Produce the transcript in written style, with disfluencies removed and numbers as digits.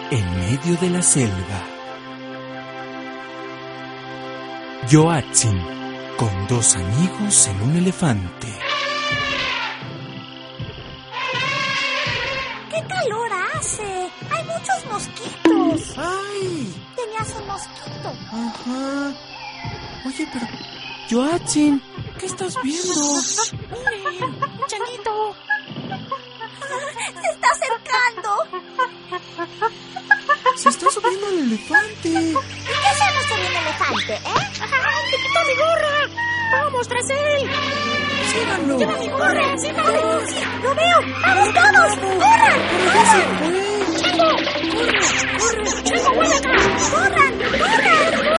en medio de la selva. Yoatzin, con 2 amigos en un elefante. ¡Qué calor hace! ¡Hay muchos mosquitos! ¡Ay! Tenías un mosquito. Ajá. Oye, pero... Yoatzin, ¿qué estás viendo? ¡Miren! ¡Un changuito! ¡Se está acercando! Se está subiendo el elefante. ¿Y qué hacemos con el elefante, ¡Te quitó mi gorra! ¡Vamos tras él! ¡Síganlo! ¡Lleva mi gorra! ¡Síganlo! ¡Sí! ¡Lo veo! ¡Vamos todos! ¡Corran! ¡Pero ya se fue! ¡Chango! ¡Corre! ¡Chango, vuelve acá! ¡Corran! ¡Corran!